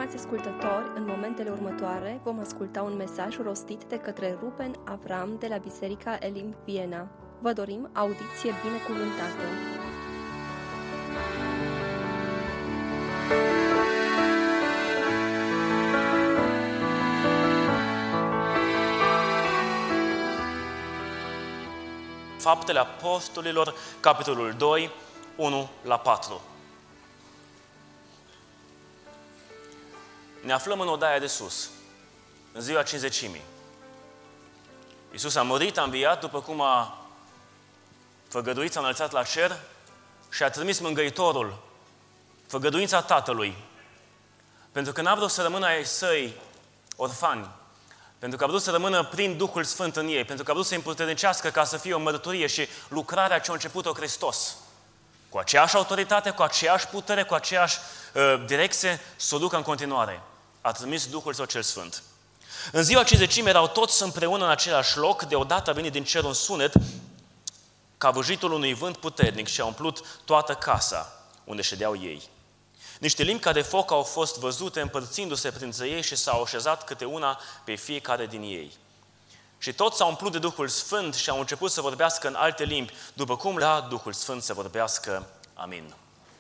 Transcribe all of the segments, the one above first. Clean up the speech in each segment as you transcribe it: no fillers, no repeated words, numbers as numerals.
Stimați ascultători, în momentele următoare vom asculta un mesaj rostit de către Ruben Avram de la Biserica Elim Viena. Vă dorim audiție binecuvântată! Faptele Apostolilor, capitolul 2, 1-4. Ne aflăm în odaia de sus, în ziua Cincizecimii. Iisus a murit, a înviat, după cum a făgăduit, s-a înălțat la cer și a trimis Mângâitorul, făgăduința Tatălui, pentru că n-a vrut să rămână ai săi orfani, pentru că a vrut să rămână prin Duhul Sfânt în ei, pentru că a vrut să îi împuternicească ca să fie o mărturie și lucrarea ce a început-o Hristos. Cu aceeași autoritate, cu aceeași putere, cu aceeași direcție, să o ducă în continuare. A trimis Duhul Său cel Sfânt. În ziua Cincizecimii erau toți împreună în același loc, deodată a venit din cer un sunet ca vâjitul unui vânt puternic și a umplut toată casa unde ședeau ei. Niște limbi ca de foc au fost văzute împărțindu-se printre ei și s-au așezat câte una pe fiecare din ei. Și toți s-au umplut de Duhul Sfânt și au început să vorbească în alte limbi, după cum la Duhul Sfânt să vorbească. Amin.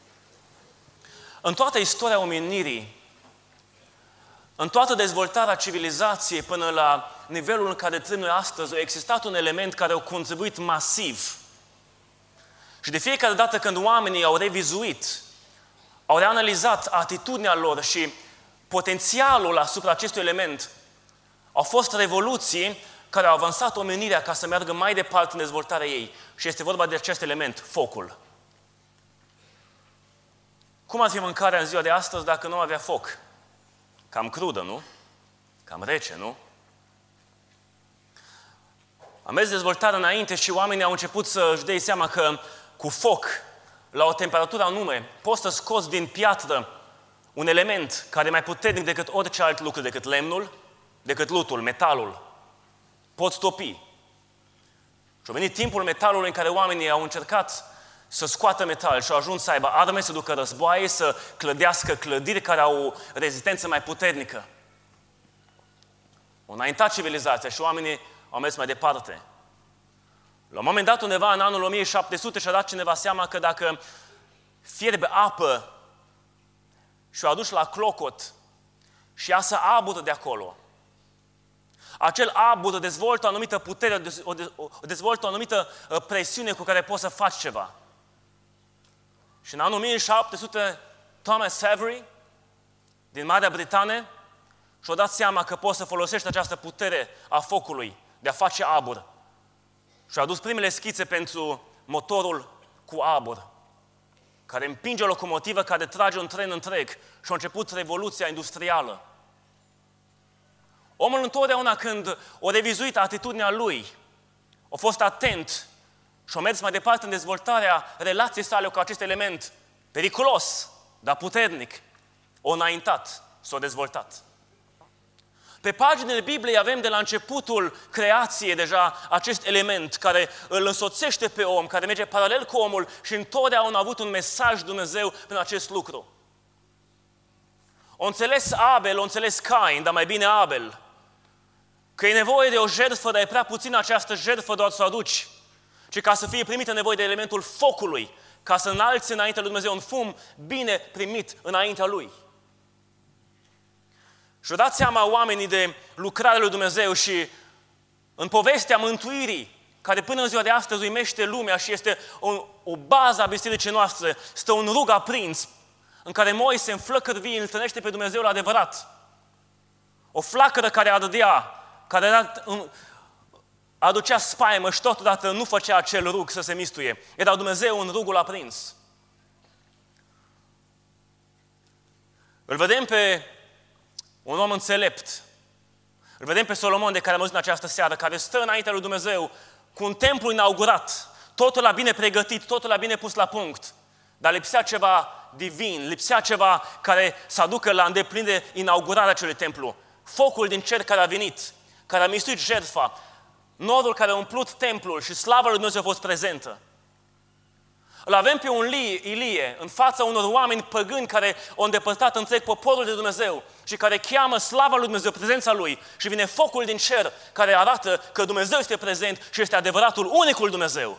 În toată istoria omenirii, în toată dezvoltarea civilizației până la nivelul în care trăim noi astăzi, a existat un element care a contribuit masiv. Și de fiecare dată când oamenii au revizuit, au reanalizat atitudinea lor și potențialul asupra acestui element, au fost revoluții care au avansat omenirea ca să meargă mai departe în dezvoltarea ei. Și este vorba de acest element, focul. Cum ar fi mâncarea în ziua de astăzi dacă nu avea foc? Cam crudă, nu? Cam rece, nu? A mers dezvoltarea înainte și oamenii au început să-și dea seama că cu foc, la o temperatură anume, poți să scoți din piatră un element care e mai puternic decât orice alt lucru, decât lemnul, decât lutul, metalul. Poți topi. Și a venit timpul metalului în care oamenii au încercat să scoată metal și au ajuns să aibă arme, să ducă războaie, să clădească clădiri care au o rezistență mai puternică. Au înaintat civilizația și oamenii au mers mai departe. La un moment dat, undeva în anul 1700, și-a dat cineva seama că dacă fierbe apă și o aduci la clocot și ea să abură de acolo, acel abur dezvoltă o anumită putere, dezvoltă o anumită presiune cu care poți să faci ceva. Și în anul 1700, Thomas Savery, din Marea Britanie, și-a dat seama că poți să folosești această putere a focului de a face abur. Și a adus primele schițe pentru motorul cu abur, care împinge o locomotivă, care trage un tren întreg. Și a început revoluția industrială. Omul întotdeauna când a revizuit atitudinea lui, a fost atent și a mers mai departe în dezvoltarea relației sale cu acest element periculos, dar puternic, a înaintat, s-a dezvoltat. Pe paginile Bibliei avem de la începutul creației deja acest element care îl însoțește pe om, care merge paralel cu omul și întotdeauna a avut un mesaj Dumnezeu prin acest lucru. O înțeles Abel, o înțeles Cain, dar mai bine Abel, că e nevoie de o jertfă, dar e prea puțin această jertfă doar să o aduci, ci ca să fie primită nevoie de elementul focului, ca să înalți înaintea lui Dumnezeu un fum bine primit înaintea Lui. Și-au dat seama oamenii de lucrarea lui Dumnezeu și în povestea mântuirii, care până în ziua de astăzi uimește lumea și este o bază a bisericii noastre, stă un rug aprins în care Moise în flăcări vii întâlnește pe Dumnezeul adevărat. O flacără care ardea, care aducea spaimă și totodată nu făcea acel rug să se mistuie. Era Dumnezeu în rugul aprins. Îl vedem pe un om înțelept. Îl vedem pe Solomon, de care am auzit în această seară, care stă înaintea lui Dumnezeu cu un templu inaugurat, totul la bine pregătit, totul la bine pus la punct. Dar lipsea ceva divin, lipsea ceva care să aducă la îndeplinire inaugurarea acelui templu. Focul din cer care a venit, care a mistuit jertfa, norul care a umplut templul și slava lui Dumnezeu a fost prezentă. Îl avem pe un Ilie în fața unor oameni păgâni care au îndepărtat întreg poporul de Dumnezeu și care cheamă slava lui Dumnezeu, prezența lui, și vine focul din cer care arată că Dumnezeu este prezent și este adevăratul, unicul Dumnezeu.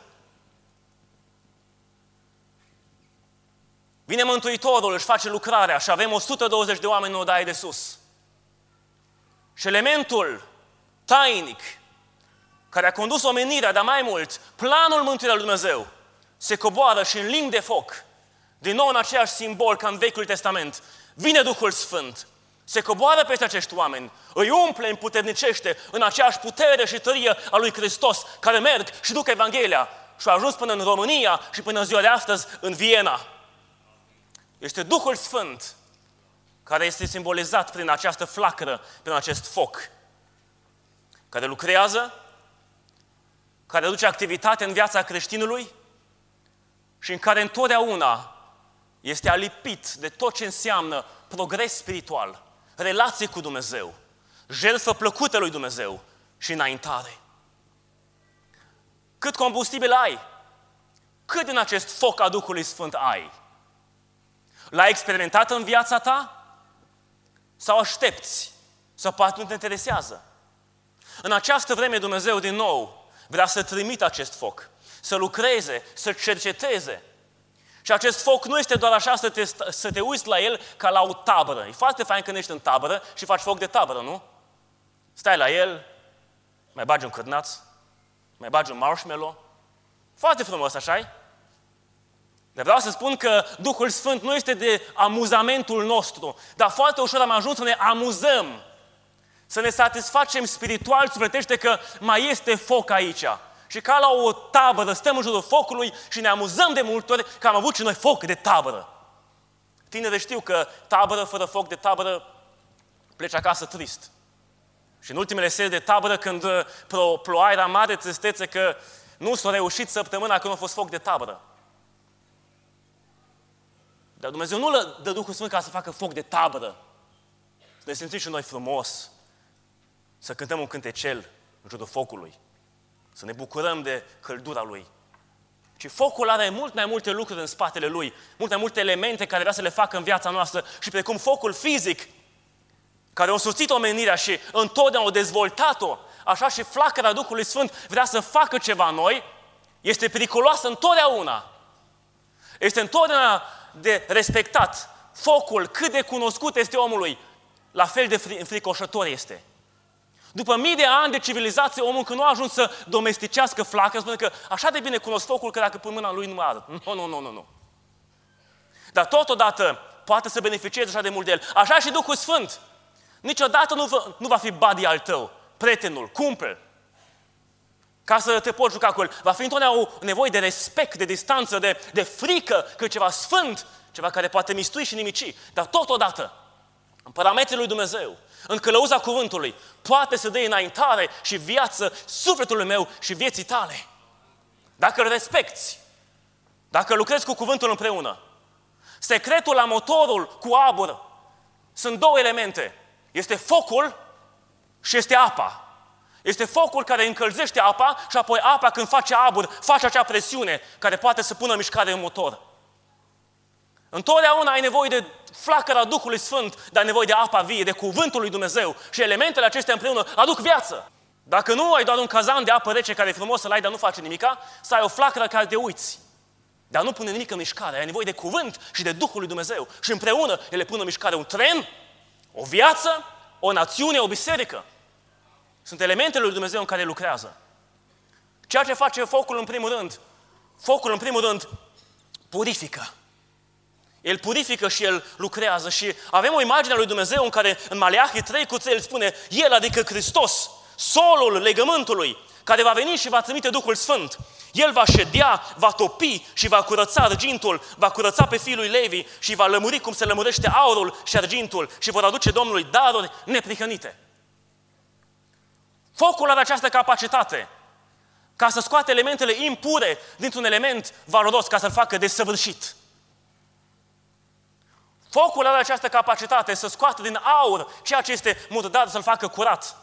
Vine Mântuitorul, își face lucrarea și avem 120 de oameni în odaie de sus. Și elementul tainic care a condus omenirea, dar mai mult, planul mântuirii lui Dumnezeu, se coboară și în limbi de foc, din nou în aceeași simbol ca în Vechiul Testament, vine Duhul Sfânt, se coboară peste acești oameni, îi umple, împuternicește în aceeași putere și tărie a lui Hristos, care merg și duc Evanghelia și au ajuns până în România și până în ziua de astăzi în Viena. Este Duhul Sfânt care este simbolizat prin această flacără, prin acest foc, care lucrează, care aduce activitate în viața creștinului și în care întotdeauna este alipit de tot ce înseamnă progres spiritual, relație cu Dumnezeu, jertfă plăcută lui Dumnezeu și înaintare. Cât combustibil ai? Cât din acest foc a Duhului Sfânt ai? L-ai experimentat în viața ta? Sau aștepți? Sau poate nu te interesează? În această vreme Dumnezeu din nou vrea să trimită acest foc, să lucreze, să cerceteze. Și acest foc nu este doar așa să te uiți la el ca la o tabără. E foarte fain când ești în tabără și faci foc de tabără, nu? Stai la el, mai bagi un cârnaț, mai bagi un marshmallow. Foarte frumos, așa-i? Dar vreau să spun că Duhul Sfânt nu este de amuzamentul nostru, dar foarte ușor am ajuns să ne amuzăm, să ne satisfacem spiritual, sufletește că mai este foc aici. Și ca la o tabără stăm în jurul focului și ne amuzăm de multe ori că am avut și noi foc de tabără. Tinerii știu că tabără fără foc de tabără pleci acasă trist. Și în ultimele serii de tabără, când ploua era mare tristețe că nu s-a reușit săptămâna când a fost foc de tabără. Dar Dumnezeu nu le dă Duhul Sfânt ca să facă foc de tabără. Să ne simțim și noi frumos, să cântăm un cântecel în jurul focului, să ne bucurăm de căldura Lui. Și focul are mult mai multe lucruri în spatele Lui, mult mai multe elemente care vrea să le facă în viața noastră și precum focul fizic, care a însuțit omenirea și întotdeauna a dezvoltat-o, așa și flacăra Duhului Sfânt vrea să facă ceva în noi, este periculoasă întotdeauna. Este întotdeauna de respectat. Focul, cât de cunoscut este omului, la fel de înfricoșător este. După mii de ani de civilizație, omul încă nu a ajuns să domesticească flacăra, spune că așa de bine cunosc focul că dacă pun mâna lui nu mă arăt. Nu. Dar totodată poate să beneficieze așa de mult de el. Așa și Duhul Sfânt. Niciodată nu va fi buddy al tău, prietenul, cumpel, ca să te poți juca cu el. Va fi întotdeauna o nevoie de respect, de distanță, de frică că ceva sfânt, ceva care poate mistui și nimici. Dar totodată, în parametrii lui Dumnezeu, în călăuza cuvântului, poate să dea înaintare și viață sufletului meu și vieții tale. Dacă îl respecti, dacă lucrezi cu cuvântul împreună. Secretul la motorul cu abur sunt două elemente. Este focul și este apa. Este focul care încălzește apa și apoi apa când face abur, face acea presiune care poate să pună în mișcare în motor. Întotdeauna ai nevoie de flacăra Duhului Sfânt, dar ai nevoie de apa vie, de cuvântul lui Dumnezeu și elementele acestea împreună aduc viață. Dacă nu ai doar un cazan de apă rece care e frumos să-l ai, dar nu face nimica, să ai o flacără care te uiți, dar nu pune nimic în mișcare. Ai nevoie de cuvânt și de Duhul lui Dumnezeu și împreună ele pun în mișcare un tren, o viață, o națiune, o biserică. Sunt elementele lui Dumnezeu în care lucrează. Ceea ce face focul în primul rând, purifică. El purifică și El lucrează și avem o imagine a lui Dumnezeu în care în Maleahi 3:3 El spune, El, adică Hristos, solul legământului, care va veni și va trimite Duhul Sfânt. El va ședea, va topi și va curăța argintul, va curăța pe fiul lui Levi și va lămuri cum se lămurește aurul și argintul și vor aduce Domnului daruri neprihănite. Focul are această capacitate ca să scoate elementele impure dintr-un element valoros, ca să-l facă desăvârșit. Focul are această capacitate să scoată din aur ceea ce este murdar, să-l facă curat.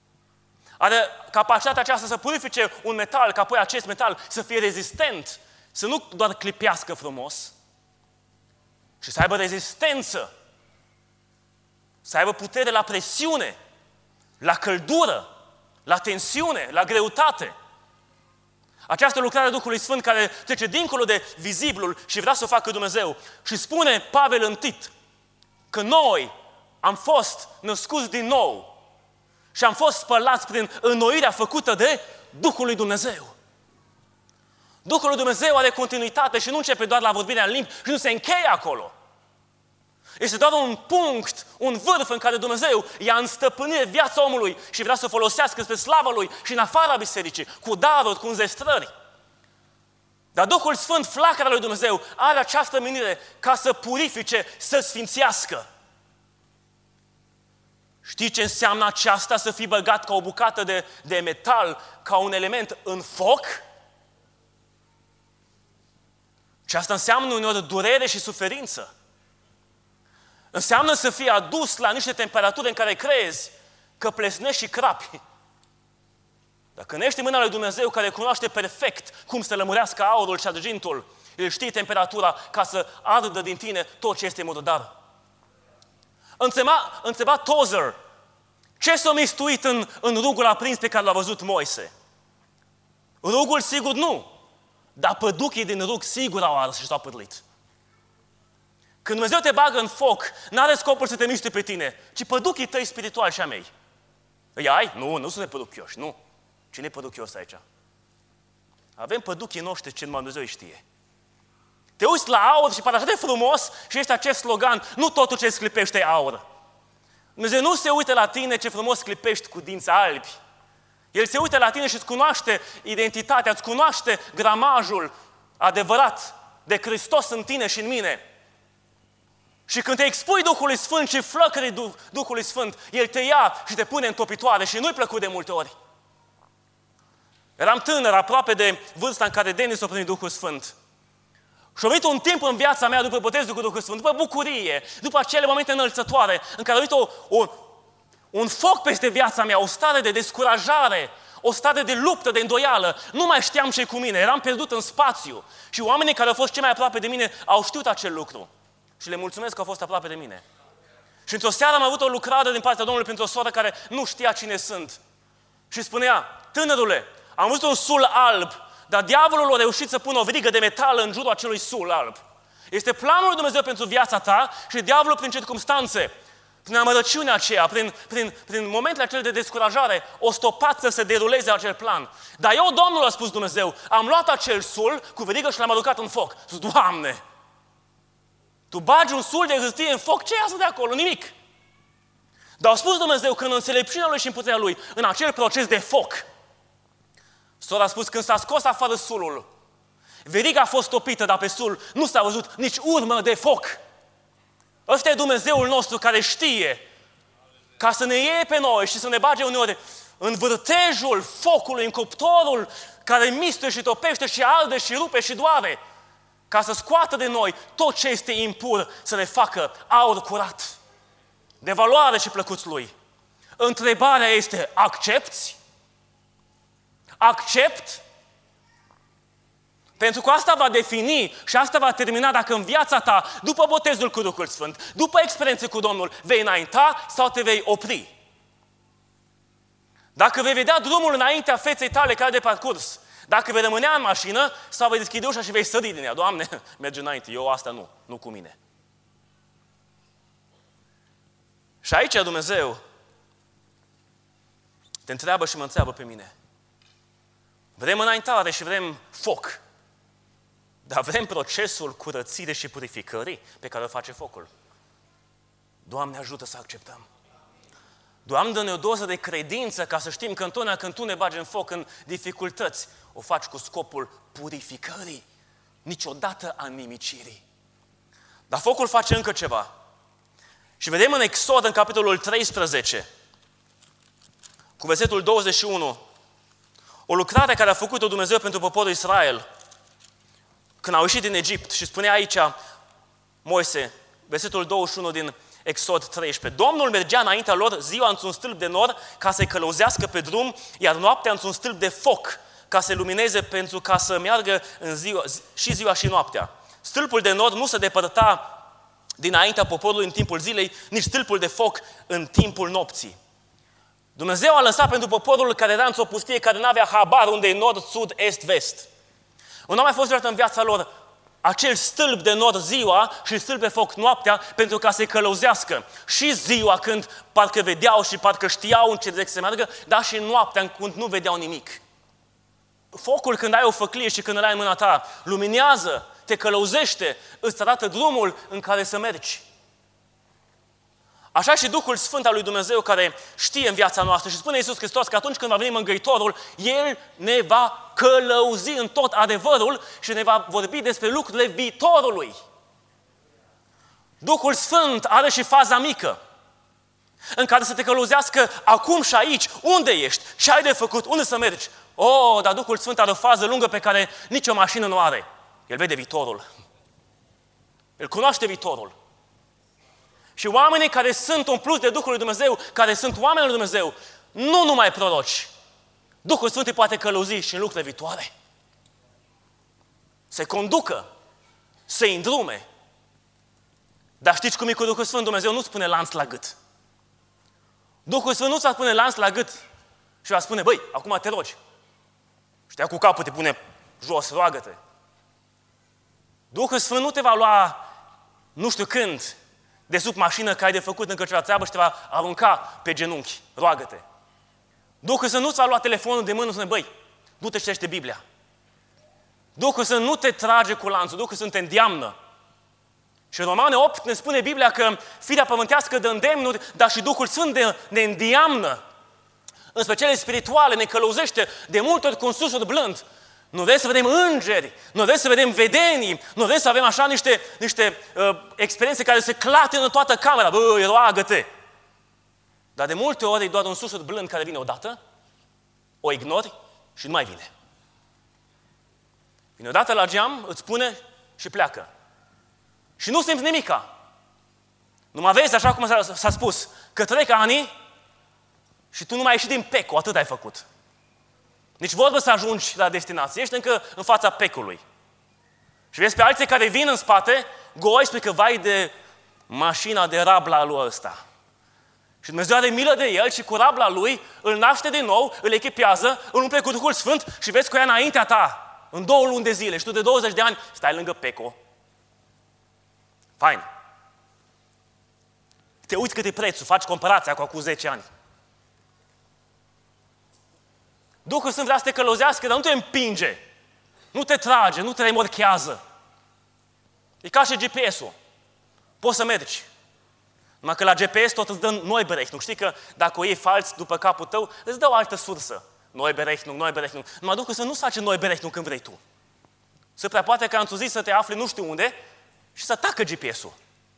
Are capacitatea aceasta să purifice un metal, ca apoi acest metal să fie rezistent, să nu doar clipească frumos, ci să aibă rezistență, să aibă putere la presiune, la căldură, la tensiune, la greutate. Această lucrare a Duhului Sfânt care trece dincolo de vizibilul și vrea să o facă Dumnezeu. Și spune Pavel în Tit că noi am fost născuți din nou și am fost spălați prin înnoirea făcută de Duhul lui Dumnezeu. Duhul lui Dumnezeu are continuitate și nu începe doar la vorbirea în limbi și nu se încheie acolo. Este doar un punct, un vârf în care Dumnezeu ia în stăpânire viața omului și vrea să o folosească spre slava Lui și în afara bisericii, cu daruri, cu înzestrări. Dar Duhul Sfânt, flacăra lui Dumnezeu, are această menire ca să purifice, să sfințească. Știi ce înseamnă aceasta, să fii băgat ca o bucată de metal, ca un element în foc? Și asta înseamnă uneori durere și suferință. Înseamnă să fii adus la niște temperaturi în care crezi că plesnești și crapi. Dacă nu ești în mâna lui Dumnezeu care cunoaște perfect cum să lămurească aurul și argintul, el știe temperatura ca să ardă din tine tot ce este murdar. Întreba Tozer, ce s-a mistuit în rugul aprins pe care l-a văzut Moise? Rugul sigur nu, dar păduchii din rug sigur au ars și s-au pârlit. Când Dumnezeu te bagă în foc, n-are scopul să te miște pe tine, ci păduchii tăi spirituali și a mei. Îi ai? Nu sunt păduchioși, nu. Cine e păduchios aici? Avem păduchii noștri ce numai Dumnezeu îi știe. Te uiți la aur și pare așa de frumos și este acest slogan, nu totul ce sclipește e aur. Dumnezeu nu se uită la tine ce frumos clipești cu dinți albi. El se uită la tine și îți cunoaște identitatea, îți cunoaște gramajul adevărat de Hristos în tine și în mine. Și când te expui Duhului Sfânt și flăcării Duhului Sfânt, El te ia și te pune în topitoare și nu-i plăcut de multe ori. Eram tânăr, aproape de vârsta în care Denis a primit Duhul Sfânt. Și a venit un timp în viața mea după botezul cu Duhul Sfânt, după bucurie, după acele momente înălțătoare, în care a venit un foc peste viața mea, o stare de descurajare, o stare de luptă, de îndoială. Nu mai știam ce cu mine, eram pierdut în spațiu. Și oamenii care au fost cei mai aproape de mine au știut acel lucru. Și le mulțumesc că au fost aproape de mine. Și într-o seară am avut o lucrare din partea Domnului pentru o soră care nu știa cine sunt. Și spunea, tânărule, am văzut un sul alb, dar diavolul a reușit să pună o verigă de metal în jurul acelui sul alb. Este planul lui Dumnezeu pentru viața ta și diavolul prin circumstanțe, prin amărăciunea aceea, prin momentele acele de descurajare, o stopat să se deruleze acel plan. Dar eu, Domnul, a spus Dumnezeu, am luat acel sul cu verigă și l-am aruncat în foc. Spus, Doamne, Tu bagi un sul de hârtie în foc, ce iasă de acolo? Nimic. Dar a spus Dumnezeu că în înțelepciunea Lui și în puterea Lui, în acel proces de foc, sora a spus, când s-a scos afară sulul, veriga a fost topită, dar pe sul nu s-a văzut nici urmă de foc. Ăsta e Dumnezeul nostru care știe ca să ne iei pe noi și să ne bage uneori în vârtejul focului, în cuptorul care mistuie și topește și arde și rupe și doare, ca să scoată de noi tot ce este impur, să ne facă aur curat, de valoare și plăcuți Lui. Întrebarea este, accepți? Accept? Pentru că asta va defini și asta va termina dacă în viața ta, după botezul cu Duhul Sfânt, după experiențe cu Domnul, vei înainta sau te vei opri. Dacă vei vedea drumul înaintea feței tale care de parcurs, dacă vei rămânea în mașină sau vei deschide ușa și vei sări din ea. Doamne, merge înainte, eu asta nu cu mine. Și aici Dumnezeu te întreabă și mă întreabă pe mine. Vrem înaintare și vrem foc. Dar vrem procesul curățirii și purificării pe care o face focul. Doamne, ajută să acceptăm. Doamne, dă-ne o doză de credință ca să știm că întotdeauna când Tu ne bagi în foc, în dificultăți, o faci cu scopul purificării, niciodată a nimicirii. Dar focul face încă ceva. Și vedem în Exod, în capitolul 13, cu versetul 21, o lucrare care a făcut-o Dumnezeu pentru poporul Israel, când au ieșit din Egipt. Și spune aici Moise, versetul 21 din Exod 13. Domnul mergea înaintea lor ziua într-un stâlp de nor ca să-i călăuzească pe drum, iar noaptea într-un stâlp de foc ca să lumineze pentru ca să meargă în ziua și noaptea. Stâlpul de nord nu se depărta dinaintea poporului în timpul zilei, nici stâlpul de foc în timpul nopții. Dumnezeu a lăsat pentru poporul care era într-o pustie, care nu avea habar unde e nord, sud, est, vest. Nu a mai fost vreodată în viața lor acel stâlp de nord ziua și stâlp de foc noaptea pentru ca să-i călăuzească. Și ziua când parcă vedeau și parcă știau în ce direcție să meargă, dar și noaptea când nu vedeau nimic. Focul când ai o făclie și când îl ai în mâna ta, luminează, te călăuzește, îți arată drumul în care să mergi. Așa și Duhul Sfânt al lui Dumnezeu care știe în viața noastră și spune Iisus Hristos că atunci când va veni Mângâitorul, El ne va călăuzi în tot adevărul și ne va vorbi despre lucrurile viitorului. Duhul Sfânt are și faza mică, în care să te călăuzească acum și aici, unde ești, ce ai de făcut, unde să mergi. Dar Duhul Sfânt are o fază lungă pe care nicio mașină nu are. El vede viitorul. El cunoaște viitorul. Și oamenii care sunt umpluți de Duhul lui Dumnezeu, care sunt oamenii lui Dumnezeu, nu numai proroci. Duhul Sfânt îi poate călăuzi și în lucrurile viitoare. Să-i conducă, să-i îndrume. Dar știți cum e cu Duhul Sfânt? Dumnezeu nu spune lanț la gât. Duhul Sfânt nu ți-a spune lanț la gât și va spune, băi, acum te rogi. Și te ia cu capul, te pune jos, roagă-te. Duhul Sfânt nu te va lua nu știu când de sub mașină că ai de făcut încă ceva treabă și te va arunca pe genunchi. Roagă-te. Duhul Sfânt nu ți-a luat telefonul de mână și spune, băi, du-te și citește Biblia. Duhul Sfânt nu te trage cu lanțul, Duhul Sfânt te îndeamnă. Și în Romane 8 ne spune Biblia că firea pământească dă îndemnuri, dar și Duhul Sfânt ne îndeamnă. Înspre cele spirituale ne călăuzește de multe ori cu un susur blând. Nu vrei să vedem îngeri, nu vrei să vedem vedenii, nu vrei să avem așa niște experiențe care se clatină în toată camera. Băi, roagă-te! Dar de multe ori e doar un susur blând care vine odată, o ignori și nu mai vine. Vine odată la geam, îți spune și pleacă. Și nu simți nimica. Nu mai vezi, așa cum s-a spus, că trec ani și tu nu mai ai ieșit din peco, atât ai făcut. Nici vorbă să ajungi la destinație, ești încă în fața pecului. Și vezi pe alții care vin în spate, goi, spui că vai de mașina de rabla lui ăsta. Și Dumnezeu are milă de el și cu rabla lui îl naște din nou, îl echipează, îl umple cu Duhul Sfânt și vezi cu ea înaintea ta, în 2 luni de zile și tu de 20 de ani stai lângă peco. Fain. Te uiți cât e prețul, faci comparația cu acum 10 ani. Duhul Sfânt vrea să te călăuzească, dar nu te împinge, nu te trage, nu te remorchează. E ca și GPS-ul. Poți să mergi. Numai că la GPS tot îți dă noi berechnung. Știi că dacă o iei fals după capul tău, îți dă o altă sursă. Noi berechnung. Numai Duhul Sfânt nu face noi berechnung când vrei tu. Se prea poate ca într-o zi să te afli nu știu unde și să tacă GPS-ul.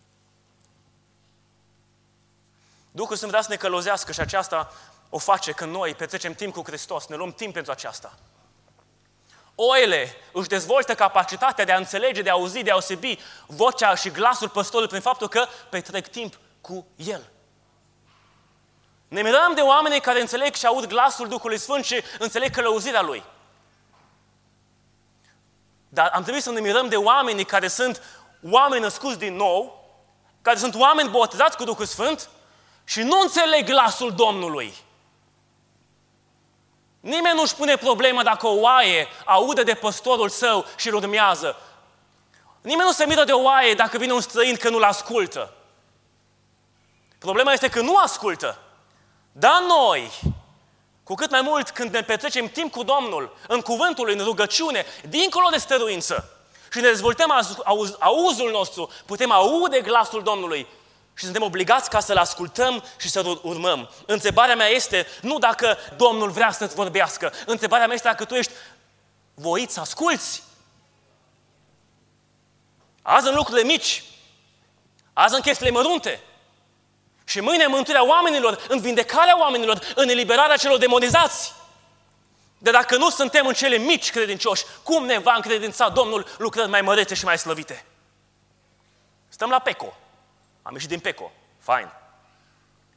Duhul Sfânt vrea să ne călăuzească și aceasta o face când noi petrecem timp cu Hristos, ne luăm timp pentru aceasta. Oile își dezvoltă capacitatea de a înțelege, de a auzi, de a osebi vocea și glasul păstorului prin faptul că petrec timp cu El. Ne mirăm de oamenii care înțeleg și aud glasul Duhului Sfânt și înțeleg călăuzirea Lui. Dar am trebuit să ne mirăm de oamenii care sunt oameni născuți din nou, care sunt oameni botezați cu Duhul Sfânt și nu înțeleg glasul Domnului. Nimeni nu-și pune problema dacă o oaie aude de păstorul său și îl urmează. Nimeni nu se miră de o oaie dacă vine un străin că nu-l ascultă. Problema este că nu ascultă. Dar noi, cu cât mai mult când ne petrecem timp cu Domnul, în cuvântul Lui, în rugăciune, dincolo de stăruință, și ne dezvoltăm auzul nostru, putem aude glasul Domnului și suntem obligați ca să-L ascultăm și să-L urmăm. Întrebarea mea este nu dacă Domnul vrea să-ți vorbească. Întrebarea mea este dacă tu ești voit să asculți. Azi în lucrurile mici, azi în chestiile mărunte și mâine în mântuirea oamenilor, în vindecarea oamenilor, în eliberarea celor demonizați. De dacă nu suntem în cele mici credincioși, cum ne va încredința Domnul lucrări mai mărețe și mai slăvite? Stăm la peco. Am ieșit din peco. Fain.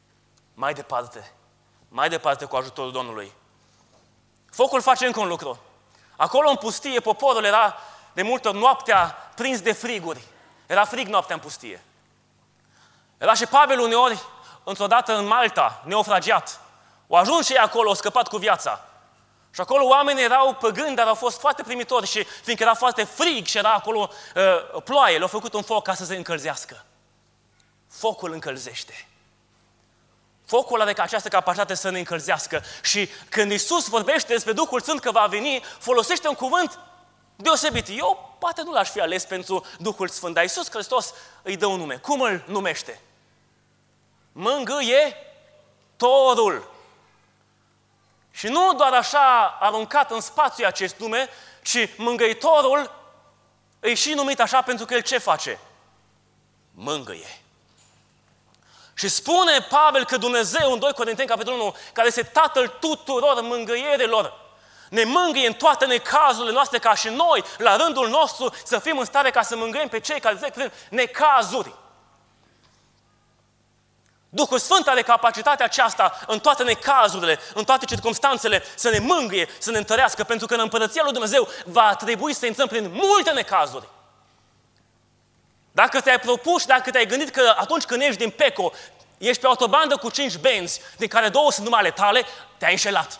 Mai departe cu ajutorul Domnului. Focul face încă un lucru. Acolo în pustie, poporul era de multe ori noaptea prins de friguri. Era frig noaptea în pustie. Era și Pavel uneori, într-o dată în Malta, neofragiat. Au ajuns și ei acolo, au scăpat cu viața. Și acolo oamenii erau păgâni, dar au fost foarte primitori și fiindcă era foarte frig și era acolo ploaie, le-au făcut un foc ca să se încălzească. Focul încălzește. Focul are această capacitate să ne încălzească. Și când Iisus vorbește despre Duhul Sfânt că va veni, folosește un cuvânt deosebit. Eu poate nu l-aș fi ales pentru Duhul Sfânt, dar Iisus Hristos îi dă un nume. Cum îl numește? Mângâietorul. Și nu doar așa aruncat în spațiu acest nume, ci mângâietorul e și numit așa pentru că el ce face? Mângâie. Și spune Pavel că Dumnezeu, în 2 Corinteni, capitolul 1, care este Tatăl tuturor mângâierilor, ne mângâie în toate necazurile noastre, ca și noi, la rândul nostru, să fim în stare ca să mângâiem pe cei care trec prin necazuri. Duhul Sfânt are capacitatea aceasta în toate necazurile, în toate circumstanțele, să ne mângâie, să ne întărească, pentru că în Împărăția lui Dumnezeu va trebui să intrăm prin multe necazuri. Dacă te-ai propus și dacă te-ai gândit că atunci când ești din Peco, ești pe autobandă cu 5 benzi, din care 2 sunt numai ale tale, te-ai înșelat.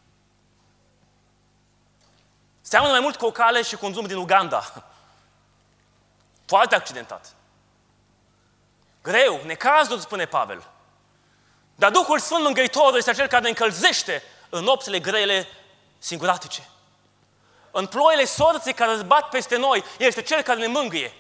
Seamănă mai mult cu o cale și cu un drum din Uganda. Foarte accidentat. Greu, necazul, spune Pavel. Dar Duhul Sfânt Mângâitorul este acel care ne încălzește în nopțile grele singuratice. În ploile sorții care zbat peste noi, este cel care ne mângâie.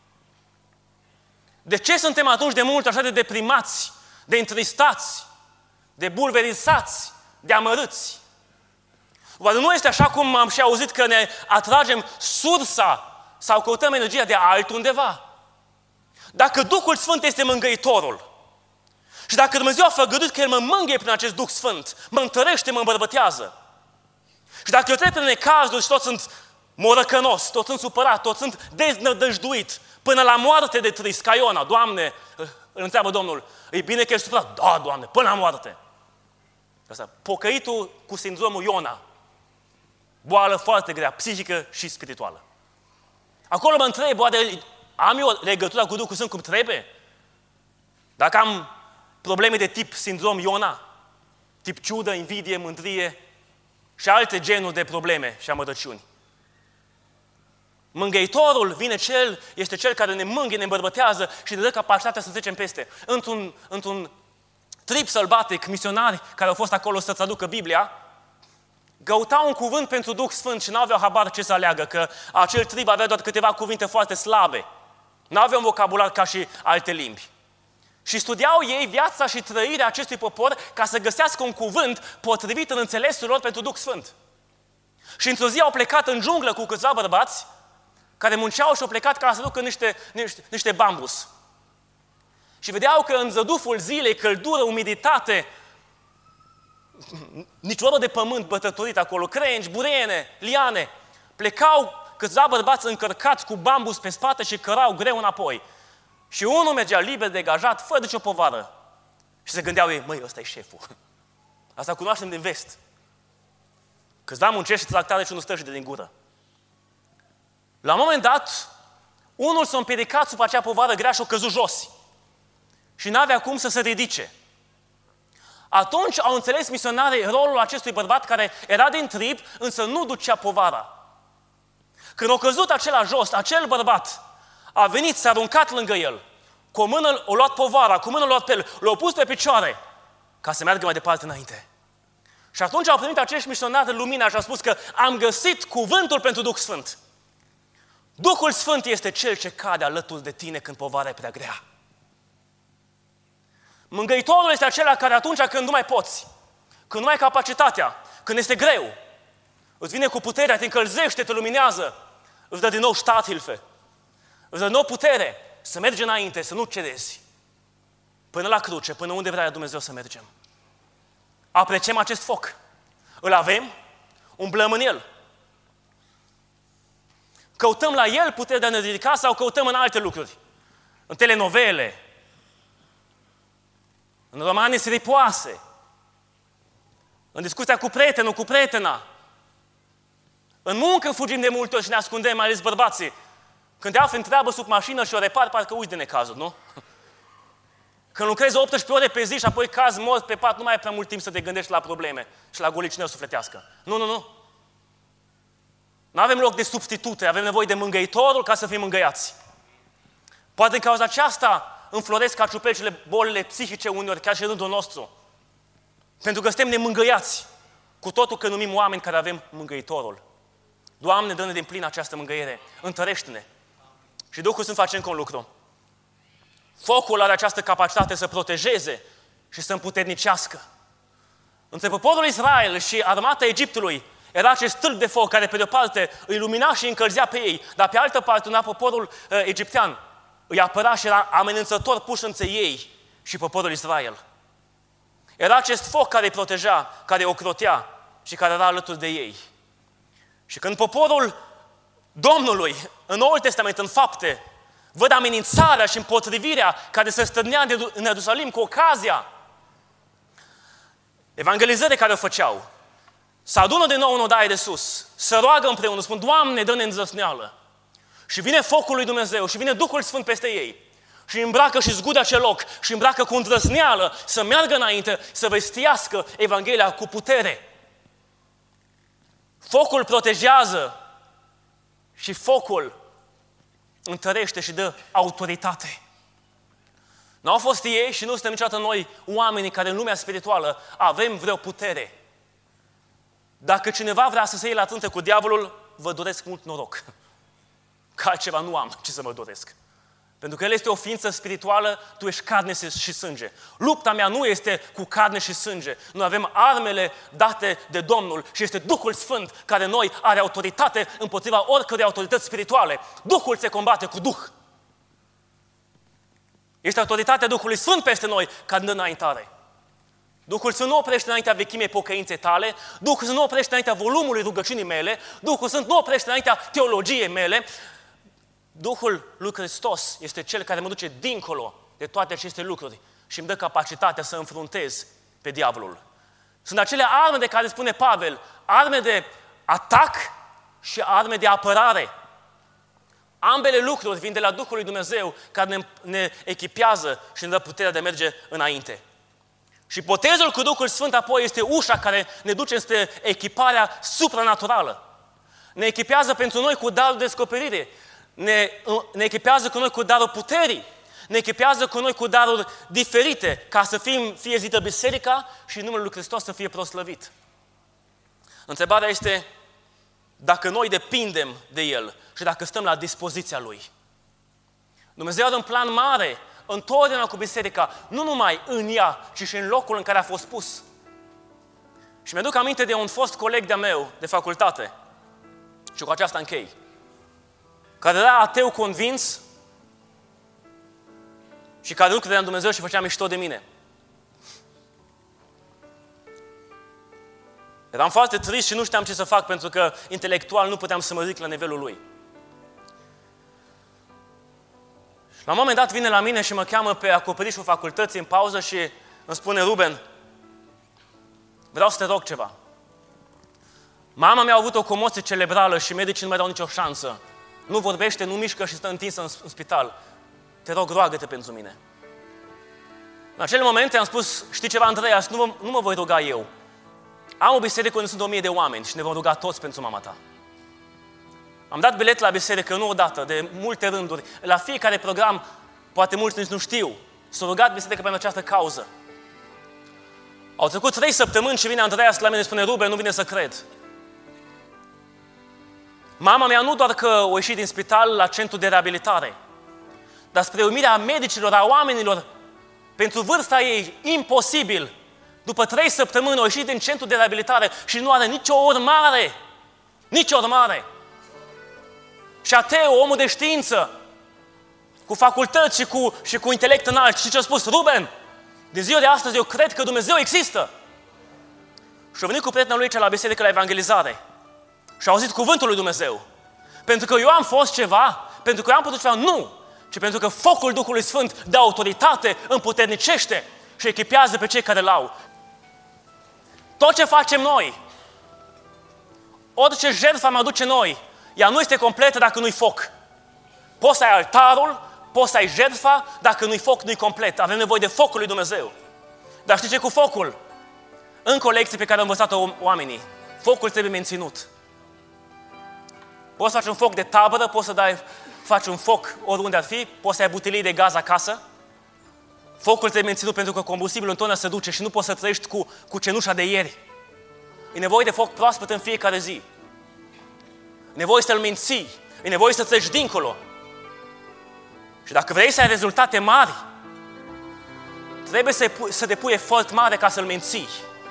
De ce suntem atunci de mult așa de deprimați, de întristați, de bulverizați, de amărâți? Oare nu este așa cum am și auzit că ne atragem sursa sau căutăm energia de altundeva? Dacă Duhul Sfânt este mângâitorul și dacă Dumnezeu a făgăduit că El mă mângâie prin acest Duh Sfânt, mă întărește, mă îmbărbătează. Și dacă eu trec prin necazuri și toți sunt morăcănos, toți sunt supărat, toți sunt deznădăjduit, până la moarte de trist, ca Iona, Doamne, îl întreabă Domnul, e bine că ești supărat? Da, Doamne, până la moarte. Asta, pocăitul cu sindromul Iona, boală foarte grea, psihică și spirituală. Acolo mă întreb, oare am eu legătura cu Duhul Sfânt cum trebuie? Dacă am probleme de tip sindrom Iona, tip ciudă, invidie, mândrie și alte genuri de probleme și amărăciuni. Mângâitorul este cel care ne mângâie, ne îmbărbătează și ne dă capacitatea să trecem peste. Într-un trip sălbatic, misionari care au fost acolo să traducă Biblia, căutau un cuvânt pentru Duh Sfânt și n-aveau habar ce să aleagă, că acel trib avea doar câteva cuvinte foarte slabe. N-aveau un vocabular ca și alte limbi. Și studiau ei viața și trăirea acestui popor ca să găsească un cuvânt potrivit în înțelesul lor pentru Duh Sfânt. Și într-o zi au plecat în junglă cu câțiva bărbați care munceau și au plecat ca să ducă niște bambus. Și vedeau că în zăduful zilei, căldură, umiditate, nici oră de pământ bătătorit acolo, crengi, burene, liane, plecau câțiva bărbați încărcați cu bambus pe spate și cărau greu înapoi. Și unul mergea liber, degajat, fără nicio povară. Și se gândeau ei, măi, ăsta e șeful. Asta cunoaștem din vest. Câțiva muncește tractare și unul stă și de din gură. La un moment dat, unul s-a împiedicat sub acea povară grea și a căzut jos. Și n-avea cum să se ridice. Atunci au înțeles misionarii rolul acestui bărbat care era din trib, însă nu ducea povara. Când a căzut acela jos, acel bărbat a venit, s-a aruncat lângă el. Cu o mână a luat povara, cu o mână a luat pe el, l-a pus pe picioare ca să meargă mai departe înainte. Și atunci au primit acești misionari lumina și au spus că am găsit cuvântul pentru Duh Sfânt. Duhul Sfânt este Cel ce cade alături de tine când povara e prea grea. Mângâitorul este acela care atunci când nu mai poți, când nu ai capacitatea, când este greu, îți vine cu puterea, te încălzește, te luminează, îți dă din nou Starthilfe, îți dă din nou putere să mergi înainte, să nu cedezi. Până la cruce, până unde vrea Dumnezeu să mergem. Apreciem acest foc. Îl avem, umblăm în el. Căutăm la el puterea de a ne ridica sau căutăm în alte lucruri. În telenovele, în romane siripoase, în discuția cu prietenul, cu prietena, În muncă fugim de multe ori și ne ascundem, mai ales bărbații. Când te afli în treabă sub mașină și o repari, parcă uiți de necazul, nu? Când lucrezi 18 ore pe zi și apoi cazi, mori pe pat, nu mai ai prea mult timp să te gândești la probleme și la golicină sufletească. Nu. Nu avem loc de substitute, avem nevoie de mângâitorul ca să fim mângâiați. Poate în cauza aceasta înfloresc ca ciupercile bolile psihice uneori, chiar și în rândul nostru. Pentru că suntem nemângâiați, cu totul că numim oameni care avem mângâitorul. Doamne, dă-ne din plin această mângâiere, întărește-ne. Și Duhul Sfânt face încă un lucru. Focul are această capacitate să protejeze și să împuternicească. Între poporul Israel și armata Egiptului era acest stâlp de foc care pe de-o parte îi lumina și îi încălzea pe ei, dar pe altă parte poporul egiptean îi apăra și era amenințător pus între ei și poporul Israel. Era acest foc care îi proteja, care îi ocrotea și care era alături de ei. Și când poporul Domnului, în Noul Testament, în Fapte, văd amenințarea și împotrivirea care se stârnea în Ierusalim cu ocazia evangelizării care o făceau, se adună din nou în odaie de sus, se roagă împreună, spun, Doamne, dă-ne îndrăzneală. Și vine focul lui Dumnezeu și vine Duhul Sfânt peste ei și îmbracă și zgude acel loc și îmbracă cu îndrăzneală să meargă înainte, să vestiască Evanghelia cu putere. Focul protejează și focul întărește și dă autoritate. Nu au fost ei și nu suntem niciodată noi oamenii care în lumea spirituală avem vreo putere. Dacă cineva vrea să se iei la trântă cu diavolul, vă doresc mult noroc. Că altceva nu am ce să mă doresc. Pentru că el este o ființă spirituală, tu ești carne și sânge. Lupta mea nu este cu carne și sânge. Noi avem armele date de Domnul și este Duhul Sfânt care noi are autoritate împotriva oricărei autorități spirituale. Duhul se combate cu Duh. Este autoritatea Duhului Sfânt peste noi care dă înaintare. Duhul Sfânt nu oprește înaintea vechimei pocăinței tale, Duhul Sfânt nu oprește înaintea volumului rugăciunii mele, Duhul Sfânt nu oprește înaintea teologiei mele. Duhul lui Hristos este Cel care mă duce dincolo de toate aceste lucruri și îmi dă capacitatea să înfruntez pe diavolul. Sunt acele arme de care spune Pavel, arme de atac și arme de apărare. Ambele lucruri vin de la Duhul lui Dumnezeu care ne echipează și ne dă puterea de a merge înainte. Și botezul cu Duhul Sfânt apoi este ușa care ne duce spre echiparea supranaturală. Ne echipează pentru noi cu darul de descoperire. Ne echipează cu noi cu darul puterii. Ne echipează cu noi cu daruri diferite ca să fie zită biserica și numele lui Hristos să fie proslăvit. Întrebarea este dacă noi depindem de El și dacă stăm la dispoziția Lui. Dumnezeu are un plan mare întotdeauna cu biserica, nu numai în ea, ci și în locul în care a fost pus. Și mi-aduc aminte de un fost coleg de-a meu de facultate, și cu aceasta închei, care era ateu convins și care nu credea în Dumnezeu și făcea mișto de mine. Eram foarte trist și nu știam ce să fac pentru că intelectual nu puteam să mă ridic la nivelul lui. Și la un moment dat vine la mine și mă cheamă pe acoperișul facultății în pauză și îmi spune, Ruben, vreau să te rog ceva. Mama mea a avut o comoție cerebrală și medicii nu mai dau nicio șansă. Nu vorbește, nu mișcă și stă întinsă în spital. Te rog, roagă-te pentru mine. În acele momente am spus, știi ceva, Andreea, nu mă voi ruga eu. Am o biserică unde sunt 1000 de oameni și ne vom ruga toți pentru mama ta. Am dat bilet la biserică, nu odată, de multe rânduri. La fiecare program, poate mulți nici nu știu, s-a rugat biserica pentru această cauză. Au trecut 3 săptămâni și vine Andreea la mine și spune, Ruben, nu vine să cred. Mama mea nu doar că a ieșit din spital la centru de reabilitare, dar spre uimirea medicilor, a oamenilor, pentru vârsta ei, imposibil, după 3 săptămâni a ieșit din centru de reabilitare și nu are nicio urmare. Nicio urmare. Și ateu, omul de știință, cu facultăți și cu intelect înalt, și ce a spus? Ruben, din ziua de astăzi eu cred că Dumnezeu există. Și a venit cu prietena lui la biserică la evangelizare. Și a auzit cuvântul lui Dumnezeu. Pentru că eu am fost ceva, pentru că eu am putut ceva, nu. Ci pentru că focul Duhului Sfânt de autoritate împuternicește și echipează pe cei care l-au. Tot ce facem noi, Orice jertfă am aduce noi, ea nu este completă dacă nu-i foc. Poți să ai altarul, poți să ai jertfa, dacă nu-i foc, nu-i complet. Avem nevoie de focul lui Dumnezeu. Dar știi ce cu focul? Încă o lecție pe care au învățat-o oamenii. Focul trebuie menținut. Poți să faci un foc de tabără, poți să faci un foc oriunde ar fi, poți să ai butelii de gaz acasă. Focul trebuie menținut pentru că combustibilul întotdeauna se duce și nu poți să trăiești cu cenușa de ieri. E nevoie de foc proaspăt în fiecare zi. E nevoie să-l menții. E nevoie să treci dincolo. Și dacă vrei să ai rezultate mari, trebuie să depui efort mare ca să-l menții.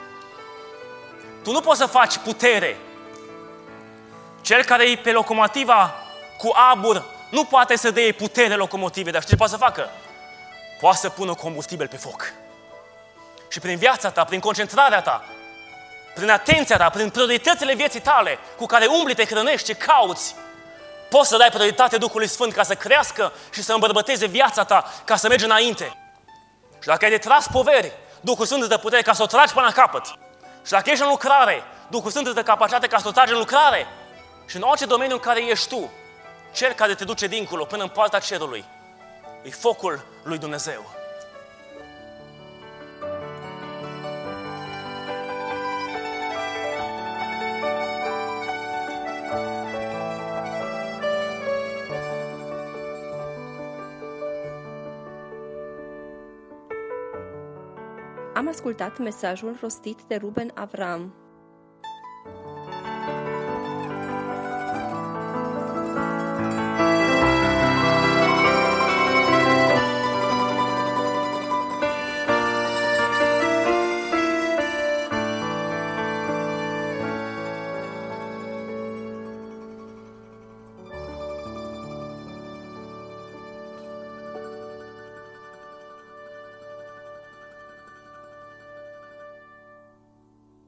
Tu nu poți să faci putere. Cel care e pe locomotiva cu abur nu poate să dea putere locomotivei, dar știi ce poate să facă? Poate să pună combustibil pe foc. Și prin viața ta, prin concentrarea ta, prin atenția ta, prin prioritățile vieții tale cu care umbli, te hrănești, ce cauți, poți să dai prioritate Duhului Sfânt ca să crească și să îmbărbăteze viața ta, ca să mergi înainte. Și dacă ai de tras poveri, Duhul Sfânt îți dă putere ca să o tragi până la capăt. Și dacă ești în lucrare, Duhul Sfânt îți dă capacitate ca să o tragi în lucrare. Și în orice domeniu în care ești tu, cel care te duce dincolo, până în poarta cerului, e focul lui Dumnezeu. Am ascultat mesajul rostit de Ruben Avram.